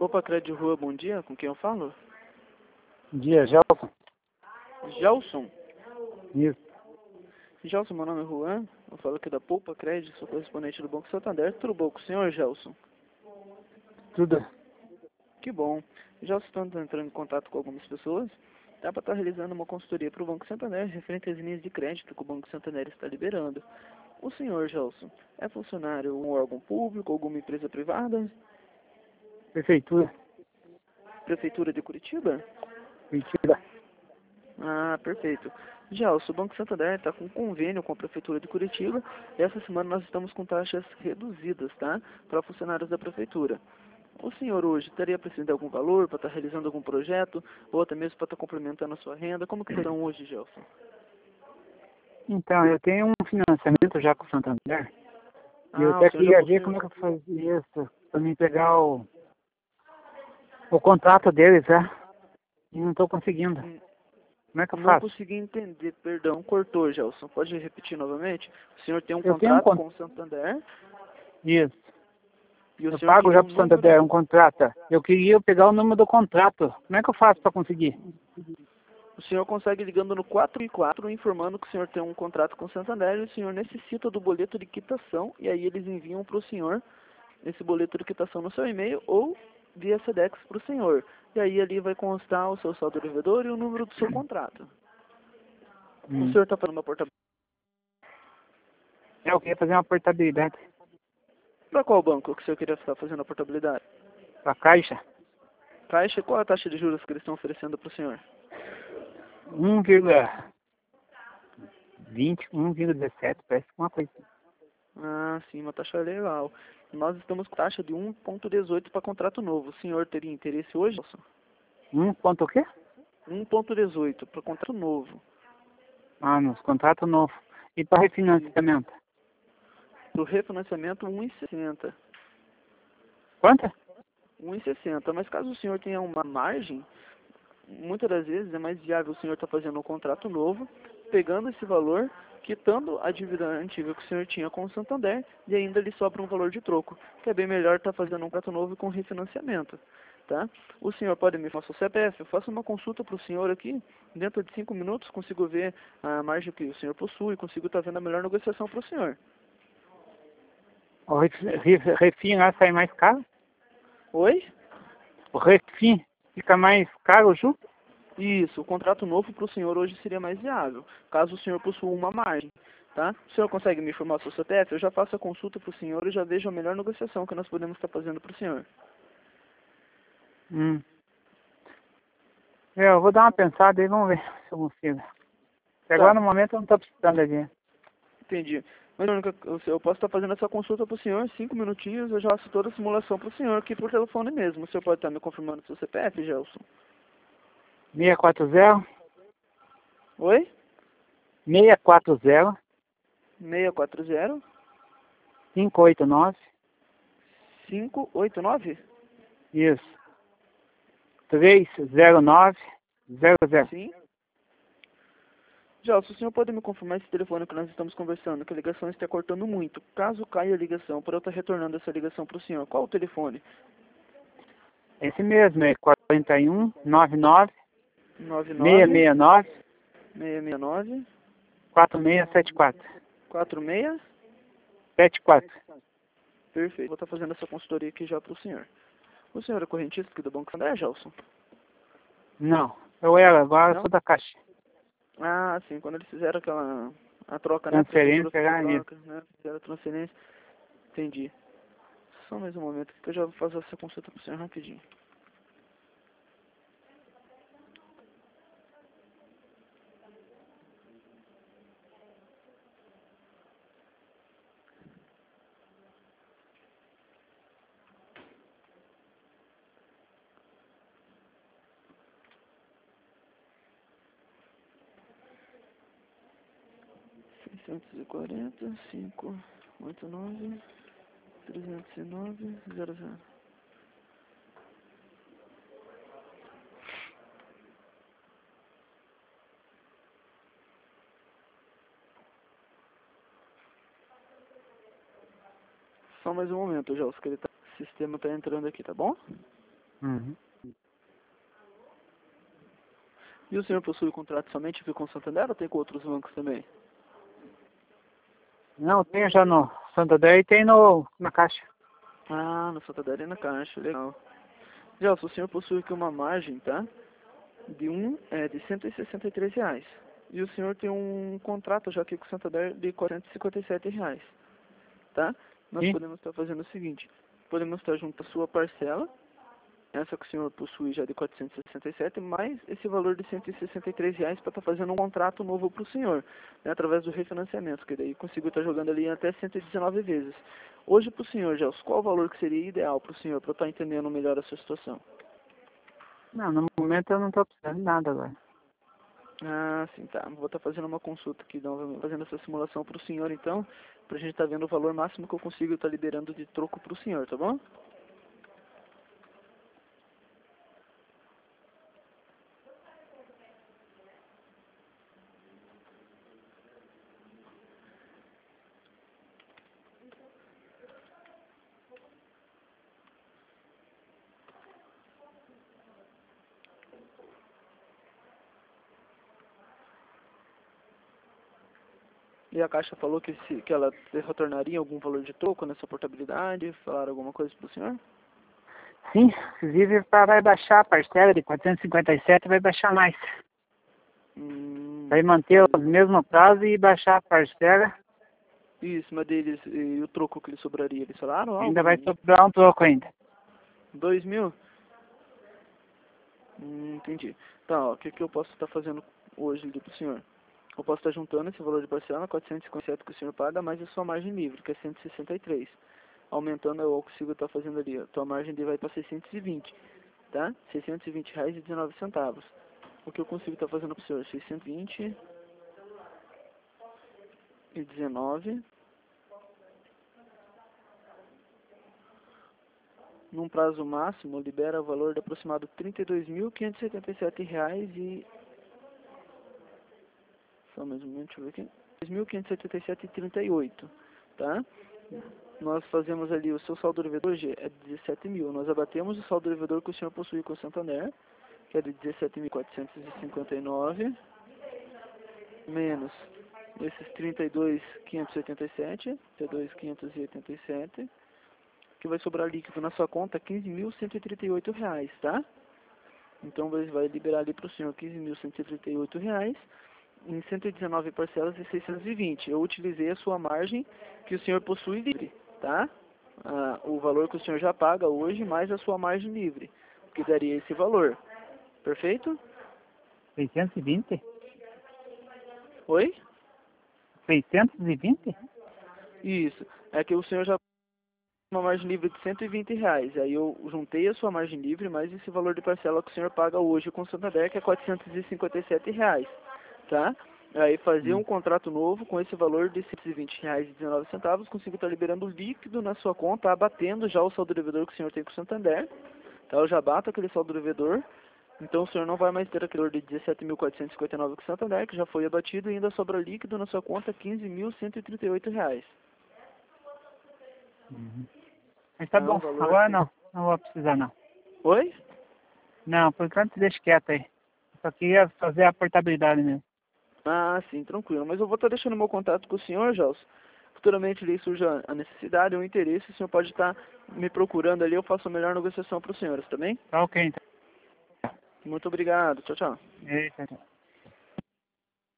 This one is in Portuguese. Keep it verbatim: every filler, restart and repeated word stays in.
Opa, Crédito Rua, bom dia. Com quem eu falo? Bom dia, Gelson. Gelson. Isso. Gelson, meu nome é Juan. Eu falo aqui da Poupa Crédito, sou correspondente do Banco Santander. Tudo bom com o senhor, Gelson? Tudo. Que bom. Gelson, estamos entrando em contato com algumas pessoas. Dá para estar realizando uma consultoria para o Banco Santander referente às linhas de crédito que o Banco Santander está liberando. O senhor, Gelson, é funcionário em um órgão público, alguma empresa privada? Prefeitura. Prefeitura de Curitiba? Curitiba. Ah, perfeito. Gelson, o Banco Santander está com um convênio com a Prefeitura de Curitiba e essa semana nós estamos com taxas reduzidas, tá? Para funcionários da Prefeitura. O senhor hoje estaria precisando de algum valor para estar realizando algum projeto ou até mesmo para estar complementando a sua renda? Como que estão hoje, Gelson? Então, eu tenho um financiamento já com o Santander. E eu Ah, o até senhor já queria ver possui? como é que eu fazia isso, para mim pegar o, o contrato deles, né? E não estou conseguindo. Hum, Como é que eu Não faço? consegui entender, perdão, cortou, Gelson. Pode repetir novamente? O senhor tem um Eu tenho um contrato com contrato. o Santander Isso. e o Eu senhor pago queria já um para o número... Santander um contrato. Eu queria pegar o número do contrato. Como é que eu faço para conseguir? O senhor consegue ligando no quatro e quatro, informando que o senhor tem um contrato com o Santander e o senhor necessita do boleto de quitação, e aí eles enviam para o senhor esse boleto de quitação no seu e-mail ou via SEDEX para o senhor. E aí ali vai constar o seu saldo devedor e o número do seu contrato. O Hum. senhor está fazendo uma portabilidade Eu queria fazer uma portabilidade para qual banco que o senhor queria estar fazendo a portabilidade? para a Caixa. Caixa, qual a taxa de juros que eles estão oferecendo para o senhor? um vírgula vinte, um vírgula dezessete, parece uma coisa assim. Ah, sim, uma taxa legal. Nós estamos com taxa de um vírgula dezoito para contrato novo. O senhor teria interesse hoje? Um ponto o quê? um vírgula dezoito para contrato novo. Ah, nos contratos novos. E para refinanciamento? Para o refinanciamento, um vírgula sessenta. Quanto? um vírgula sessenta. Mas caso o senhor tenha uma margem, muitas das vezes é mais viável o senhor estar fazendo um contrato novo, pegando esse valor, quitando a dívida antiga que o senhor tinha com o Santander e ainda lhe sobra um valor de troco, que é bem melhor estar fazendo um contrato novo com refinanciamento. Tá? O senhor pode me falar o seu C P F, eu faço uma consulta para o senhor aqui, dentro de cinco minutos consigo ver a margem que o senhor possui, consigo estar vendo a melhor negociação para o senhor. O ref- ref- refim lá sai mais caro? Oi? O refim fica mais caro junto? Isso, o contrato novo para o senhor hoje seria mais viável, caso o senhor possua uma margem. Tá? O senhor consegue me informar o seu C P F? Eu já faço a consulta para o senhor e já vejo a melhor negociação que nós podemos estar fazendo para o senhor. Hum. Eu vou dar uma pensada e vamos ver se eu consigo. Até agora Tá, no momento eu não estou precisando de dinheiro. entendi. Mas única- eu posso estar fazendo essa consulta para o senhor, cinco minutinhos, eu já faço toda a simulação para o senhor aqui por telefone mesmo. O senhor pode estar me confirmando o seu C P F, Gelson? seis quatro zero, Oi? seis quatro zero, seis quatro zero, cinco oito nove. cinco oito nove? Isso. três zero nove zero zero. Sim. Gelson, o senhor pode me confirmar esse telefone que nós estamos conversando, que a ligação está cortando muito. Caso caia a ligação, para eu estar retornando essa ligação para o senhor, qual o telefone? Esse mesmo é quatro um nove nove nove seis nove seis nove seis seis nove quatro seis sete quatro. quatro seis? sete quatro. Perfeito. Vou estar fazendo essa consultoria aqui já para o senhor. O senhor é correntista aqui do Banco Santander, Gelson? Não, eu era, agora eu Não? sou da Caixa. Ah, sim. Quando eles fizeram aquela a troca, né? A prefeitura Transferência, fez a era isso. troca, né? Fizeram a transferência. Entendi. Só mais um momento que eu já vou fazer essa consulta para o senhor rapidinho. seiscentos e quarenta, cinco oito nove, trezentos e nove, zero zero. Só mais um momento, Gelson, que ele tá, o sistema está entrando aqui, tá bom? Uhum. E o senhor possui contrato somente aqui com o Santander ou tem com outros bancos também? Não, tem já no Santander e tem no, na Caixa. Ah, no Santander e na Caixa, legal. Gelson, o senhor possui aqui uma margem, tá? De, um, é, de cento e sessenta e três reais. E o senhor tem um contrato já aqui com o Santander de quatrocentos e cinquenta e sete reais. Tá? Nós Sim. podemos estar fazendo o seguinte. Podemos estar junto a sua parcela, essa que o senhor possui já de quatrocentos e sessenta e sete, mais esse valor de cento e sessenta e três reais para estar fazendo um contrato novo para o senhor, né, através do refinanciamento, que daí consigo estar jogando ali até cento e dezenove vezes. Hoje para o senhor, Gelson, qual o valor que seria ideal para o senhor, para eu estar entendendo melhor a sua situação? Não, no momento eu não estou precisando de nada agora. Ah, sim, tá. Vou estar fazendo uma consulta aqui, novamente, fazendo essa simulação para o senhor, então, para a gente estar vendo o valor máximo que eu consigo estar liberando de troco para o senhor, tá bom? E a Caixa falou que, se, que ela retornaria algum valor de troco nessa portabilidade? Falaram alguma coisa para o senhor? Sim, inclusive pra, vai baixar a parcela de quatrocentos e cinquenta e sete, vai baixar mais. Hum, Vai manter o mesmo prazo e baixar a parcela. isso, mas deles, e o troco que lhe sobraria? Eles falaram algo? Ainda vai sobrar um troco ainda. Dois mil? Hum, entendi. Tá, ó, o que, que eu posso estar fazendo hoje ali para o senhor? Eu posso estar juntando esse valor de parcela, quatrocentos e cinquenta e sete que o senhor paga, mais a sua margem livre, que é cento e sessenta e três. Aumentando, eu consigo estar fazendo ali. A tua margem de vai para seiscentos e vinte, tá? seiscentos e vinte reais e dezenove centavos. O que eu consigo estar fazendo para o senhor? seiscentos e vinte e dezenove. Num prazo máximo, libera o valor de aproximado trinta e dois mil quinhentos e setenta e sete reais e... Só mais um momento, deixa eu ver aqui. dois mil quinhentos e setenta e sete reais e trinta e oito, tá? Nós fazemos ali, o seu saldo devedor hoje é dezessete mil. Nós abatemos o saldo devedor que o senhor possui com o Santander, que é de dezessete mil quatrocentos e cinquenta e nove, menos esses trinta e dois mil quinhentos e oitenta e sete, trinta e dois mil quinhentos e oitenta e sete, que vai sobrar líquido na sua conta quinze mil cento e trinta e oito reais, tá? Então vai vai liberar ali para o senhor quinze mil cento e trinta e oito reais, em cento e dezenove parcelas de seiscentos e vinte. Eu utilizei a sua margem que o senhor possui livre, tá? Ah, o valor que o senhor já paga hoje, mais a sua margem livre, que daria esse valor. Perfeito? seiscentos e vinte? Oi? seiscentos e vinte? Isso. É que o senhor já uma margem livre de cento e vinte reais. Aí eu juntei a sua margem livre, mais esse valor de parcela que o senhor paga hoje com o Santander, que é quatrocentos e cinquenta e sete reais. Tá? Aí fazer um contrato novo com esse valor de cento e vinte reais e dezenove centavos, consigo estar liberando líquido na sua conta, abatendo já o saldo devedor que o senhor tem com o Santander. Tá? Eu já bato aquele saldo devedor. Então o senhor não vai mais ter aquele valor de dezessete mil quatrocentos e cinquenta e nove com o Santander, que já foi abatido, e ainda sobra líquido na sua conta quinze mil cento e trinta e oito reais. Uhum. Mas tá É um bom, valor agora que... não, não vou precisar não. Oi? Não, por enquanto deixa quieto aí. Só queria fazer a portabilidade mesmo. Ah, sim, tranquilo. Mas eu vou estar deixando meu contato com o senhor, Gelson. Futuramente ali surge a necessidade ou o interesse, o senhor pode estar me procurando ali, eu faço a melhor negociação para os senhores, tá bem? Tá ok então. Muito obrigado. Tchau, tchau. Eita,